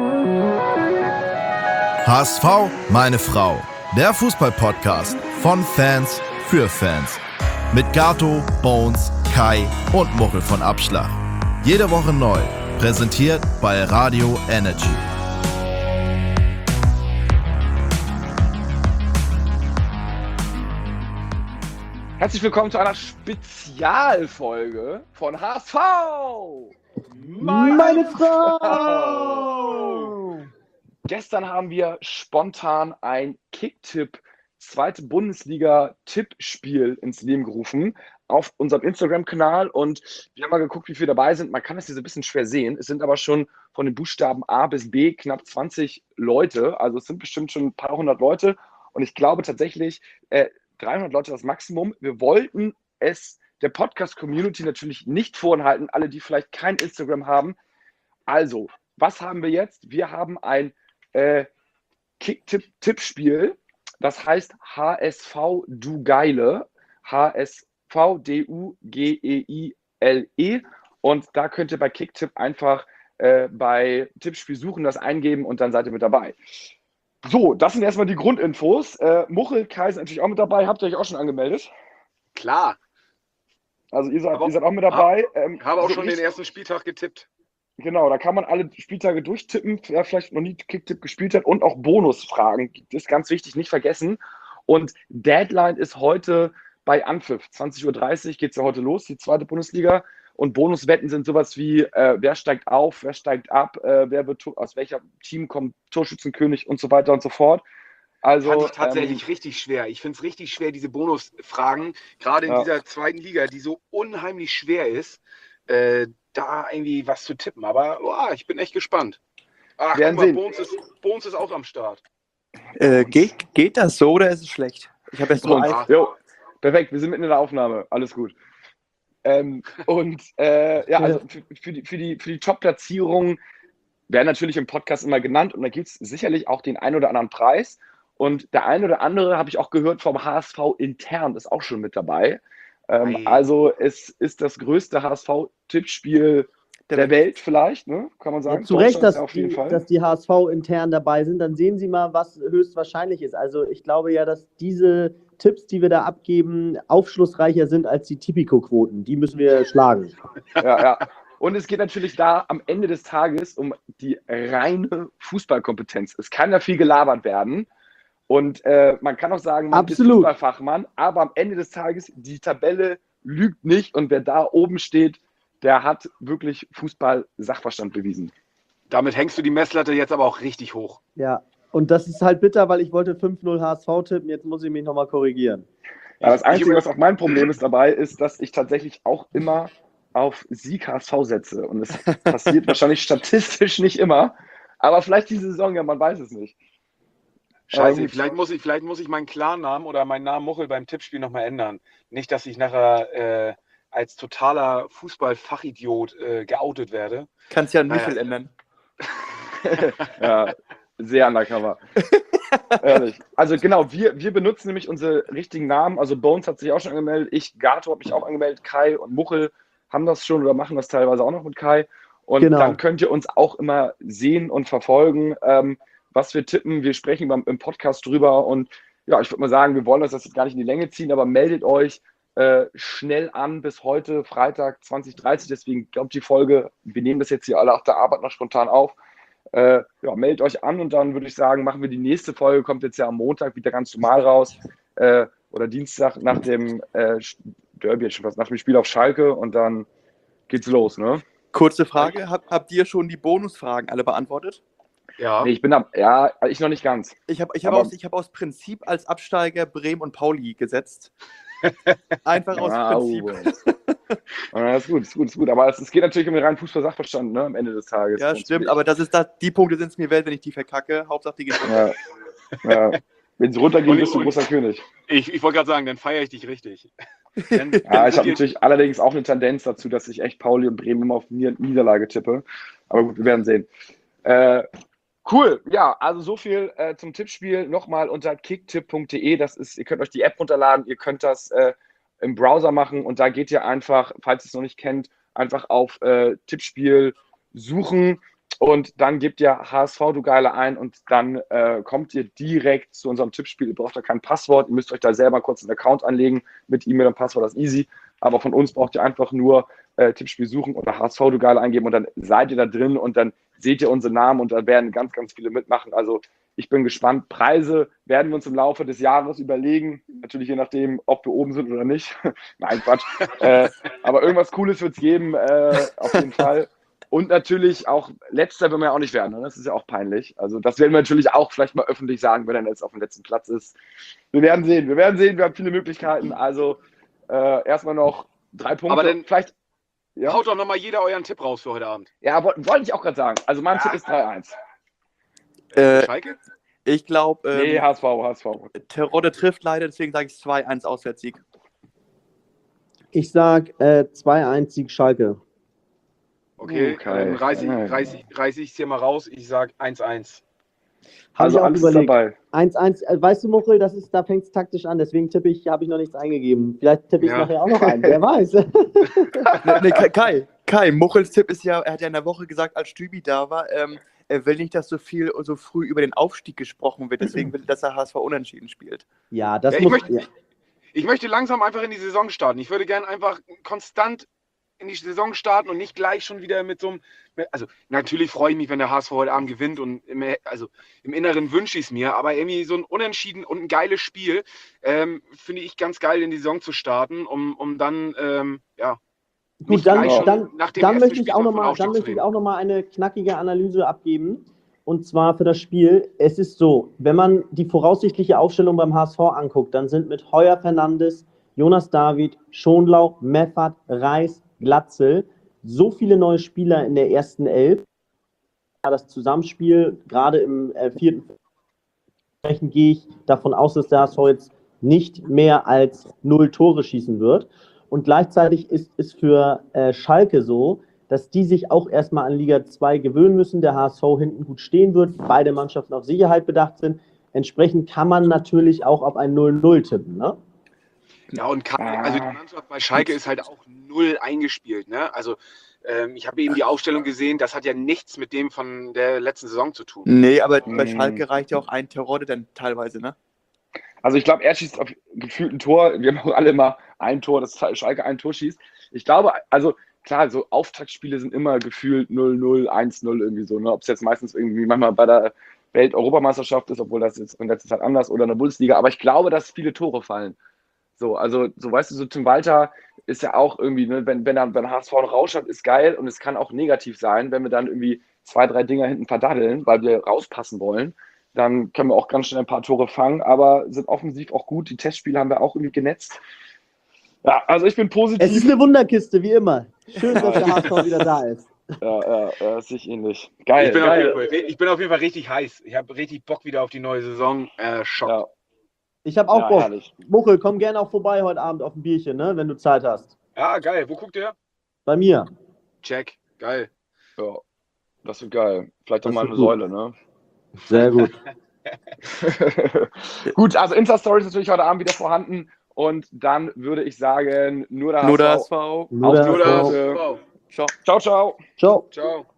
HSV, meine Frau. Der Fußball-Podcast von Fans für Fans. Mit Gato, Bones, Kai und Muchel von Abschlag. Jede Woche neu. Präsentiert bei Radio Energy. Herzlich willkommen zu einer Spezialfolge von HSV. Meine Frau! Gestern haben wir spontan ein Kicktipp, zweite Bundesliga-Tippspiel ins Leben gerufen auf unserem Instagram-Kanal und wir haben mal geguckt, wie viele dabei sind. Man kann es hier so ein bisschen schwer sehen. Es sind aber schon von den Buchstaben A bis B knapp 20 Leute. Also es sind bestimmt schon ein paar hundert Leute und ich glaube tatsächlich 300 Leute das Maximum. Wir wollten es der Podcast-Community natürlich nicht vorenthalten, alle, die vielleicht kein Instagram haben. Also, was haben wir jetzt? Wir haben ein Kick-Tippspiel, das heißt HSV Du Geile, HSV DUGEILE und da könnt ihr bei Kicktipp einfach bei Tippspiel suchen, das eingeben und dann seid ihr mit dabei. So, das sind erstmal die Grundinfos. Muchel, Kai sind natürlich auch mit dabei. Habt ihr euch auch schon angemeldet? Klar. Also ihr seid auch mit dabei. Habe auch schon den ersten Spieltag getippt. Genau, da kann man alle Spieltage durchtippen, wer vielleicht noch nie Kicktipp gespielt hat und auch Bonusfragen. Das ist ganz wichtig, nicht vergessen. Und Deadline ist heute bei Anpfiff. 20:30 Uhr geht es ja heute los, die zweite Bundesliga. Und Bonuswetten sind sowas wie, wer steigt auf, wer steigt ab, wer wird, aus welcher Team kommt Torschützenkönig und so weiter und so fort. Also, fand ich tatsächlich richtig schwer. Ich finde es richtig schwer, diese Bonusfragen, gerade in dieser zweiten Liga, die so unheimlich schwer ist, da irgendwie was zu tippen. Aber ich bin echt gespannt. Ach, guck mal, Bones ist auch am Start. Geht das so oder ist es schlecht? Ich habe jetzt nur eins. Jo, perfekt, wir sind mitten in der Aufnahme. Alles gut. Also für die Top-Platzierung werden natürlich im Podcast immer genannt und da gibt es sicherlich auch den einen oder anderen Preis. Und der eine oder andere, habe ich auch gehört, vom HSV intern ist auch schon mit dabei. Also es ist das größte HSV-Tippspiel der Welt vielleicht, ne? Kann man sagen. Ja, zu Recht, dass die HSV intern dabei sind. Dann sehen Sie mal, was höchstwahrscheinlich ist. Also ich glaube ja, dass diese Tipps, die wir da abgeben, aufschlussreicher sind als die Tipico-Quoten. Die müssen wir schlagen. Ja. Und es geht natürlich da am Ende des Tages um die reine Fußballkompetenz. Es kann ja viel gelabert werden. Und man kann auch sagen, man ist Fußballfachmann, aber am Ende des Tages, die Tabelle lügt nicht und wer da oben steht, der hat wirklich Fußball-Sachverstand bewiesen. Damit hängst du die Messlatte jetzt aber auch richtig hoch. Ja, und das ist halt bitter, weil ich wollte 5-0 HSV tippen, jetzt muss ich mich nochmal korrigieren. Ja, das Einzige, was auch mein Problem ist dabei, ist, dass ich tatsächlich auch immer auf Sieg HSV setze. Und es passiert wahrscheinlich statistisch nicht immer, aber vielleicht diese Saison, ja, man weiß es nicht. Scheiße, vielleicht muss ich meinen Klarnamen oder meinen Namen Muchel beim Tippspiel nochmal ändern. Nicht, dass ich nachher als totaler Fußballfachidiot geoutet werde. Kannst ja einen Michel ändern. Ja, sehr undercover. Ehrlich. Also genau, wir benutzen nämlich unsere richtigen Namen. Also Bones hat sich auch schon angemeldet, ich, Gato habe mich auch angemeldet, Kai und Muchel haben das schon oder machen das teilweise auch noch mit Kai. Und dann könnt ihr uns auch immer sehen und verfolgen, was wir tippen. Wir sprechen im Podcast drüber und ja, ich würde mal sagen, wir wollen das jetzt gar nicht in die Länge ziehen, aber meldet euch schnell an bis heute, Freitag 20:30. Deswegen glaubt die Folge, wir nehmen das jetzt hier alle auf der Arbeit noch spontan auf. Meldet euch an und dann würde ich sagen, machen wir die nächste Folge, kommt jetzt ja am Montag wieder ganz normal raus oder Dienstag nach dem Derby, nach dem Spiel auf Schalke und dann geht's los, ne? Kurze Frage, habt ihr schon die Bonusfragen alle beantwortet? Ja. Nee, ich noch nicht ganz. Ich hab aus Prinzip als Absteiger Bremen und Pauli gesetzt. Einfach aus Prinzip. Das ist gut. Aber es geht natürlich um den reinen Fußball-Sachverstand, ne, am Ende des Tages. Ja, stimmt, aber die Punkte sind es mir wert, wenn ich die verkacke. Hauptsache die gewinnen. Ja. Wenn sie runtergehen, bist du großer König. Ich wollte gerade sagen, dann feiere ich dich richtig. Ich habe natürlich allerdings auch eine Tendenz dazu, dass ich echt Pauli und Bremen immer auf Niederlage tippe. Aber gut, wir werden sehen. Cool, ja, also so viel zum Tippspiel. Nochmal unter kicktipp.de, ihr könnt euch die App runterladen, ihr könnt das im Browser machen und da geht ihr einfach, falls ihr es noch nicht kennt, einfach auf Tippspiel suchen Und dann gebt ihr HSV, du Geile ein und dann kommt ihr direkt zu unserem Tippspiel. Ihr braucht da kein Passwort, ihr müsst euch da selber kurz einen Account anlegen mit E-Mail und Passwort, das ist easy. Aber von uns braucht ihr einfach nur Tippspiel suchen oder HSV, du Geile eingeben und dann seid ihr da drin und dann seht ihr unsere Namen und da werden ganz, ganz viele mitmachen. Also ich bin gespannt. Preise werden wir uns im Laufe des Jahres überlegen. Natürlich je nachdem, ob wir oben sind oder nicht. Nein, Quatsch. Aber irgendwas Cooles wird es geben, auf jeden Fall. Und natürlich auch, letzter will man ja auch nicht werden. Ne? Das ist ja auch peinlich. Also das werden wir natürlich auch vielleicht mal öffentlich sagen, wenn er jetzt auf dem letzten Platz ist. Wir werden sehen. Wir haben viele Möglichkeiten. Also erstmal noch 3 Punkte. Aber dann vielleicht ja? Haut doch nochmal jeder euren Tipp raus für heute Abend. Ja, wollte ich auch gerade sagen. Also mein Tipp ist 3-1. Schalke? Ich glaube, Nee, HSV. Terodde trifft leider, deswegen sage ich 2-1 Auswärtssieg. Ich sag 2-1 Sieg Schalke. Okay, dann reiß ich es hier mal raus. Ich sag 1-1. Also ich auch alles überlegt. dabei. 1-1, weißt du, Muchel, da fängt es taktisch an, deswegen habe ich noch nichts eingegeben. Vielleicht tippe ich nachher auch noch ein, wer weiß. Kai, Muchels Tipp ist ja, er hat ja in der Woche gesagt, als Stübi da war, er will nicht, dass so früh über den Aufstieg gesprochen wird, deswegen will er, dass der HSV unentschieden spielt. Ja, das ich möchte langsam einfach in die Saison starten. Ich würde gerne einfach konstant in die Saison starten und nicht gleich schon wieder mit so einem. Also, natürlich freue ich mich, wenn der HSV heute Abend gewinnt und im Inneren wünsche ich es mir, aber irgendwie so ein Unentschieden und ein geiles Spiel finde ich ganz geil, in die Saison zu starten, um dann, Gut, dann möchte ich auch noch mal eine knackige Analyse abgeben. Und zwar für das Spiel. Es ist so, wenn man die voraussichtliche Aufstellung beim HSV anguckt, dann sind mit Heuer Fernandes, Jonas David, Schonlau, Meffert, Reis, Glatzel so viele neue Spieler in der ersten Elf. Das Zusammenspiel, gerade im vierten, gehe ich davon aus, dass der HSV jetzt nicht mehr als 0 Tore schießen wird. Und gleichzeitig ist es für Schalke so, dass die sich auch erstmal an Liga 2 gewöhnen müssen, der HSV hinten gut stehen wird, beide Mannschaften auf Sicherheit bedacht sind. Entsprechend kann man natürlich auch auf ein 0-0 tippen, ne? Ja, und die Mannschaft bei Schalke ist halt auch 0 eingespielt, ne? Also ich habe eben die Aufstellung gesehen, das hat ja nichts mit dem von der letzten Saison zu tun. Nee, aber bei Schalke reicht ja auch ein Terodde dann teilweise, ne? Also ich glaube, er schießt auf gefühlt ein Tor. Wir haben auch alle mal ein Tor, dass Schalke ein Tor schießt. Ich glaube, also klar, so Auftaktspiele sind immer gefühlt 0-0, 1-0 irgendwie so. Ne? Ob es jetzt meistens irgendwie manchmal bei der Welt-Europameisterschaft ist, obwohl das jetzt in letzter Zeit anders, oder in der Bundesliga. Aber ich glaube, dass viele Tore fallen. So, also, so weißt du, so Tim Walter ist ja auch irgendwie, ne, wenn HSV einen Rausch hat, ist geil und es kann auch negativ sein, wenn wir dann irgendwie 2, 3 Dinger hinten verdaddeln, weil wir rauspassen wollen. Dann können wir auch ganz schnell ein paar Tore fangen, aber sind offensiv auch gut. Die Testspiele haben wir auch irgendwie genetzt. Ja, also ich bin positiv. Es ist eine Wunderkiste, wie immer. Schön, dass der HSV wieder da ist. Ja, sehe ich ähnlich. Geil, ich bin auf jeden Fall richtig heiß. Ich habe richtig Bock wieder auf die neue Saison. Schock. Ja. Ich habe auch Bock. Herrlich. Muchel, komm gerne auch vorbei heute Abend auf ein Bierchen, ne, wenn du Zeit hast. Ja, geil. Wo guckt ihr? Bei mir. Check. Geil. Ja, das wird geil. Vielleicht doch mal eine Säule, ne? Sehr gut. Gut, also Insta-Story ist natürlich heute Abend wieder vorhanden. Und dann würde ich sagen, nur der HSV. Nur der HSV. Nur der HSV. Ciao. Ciao. Ciao.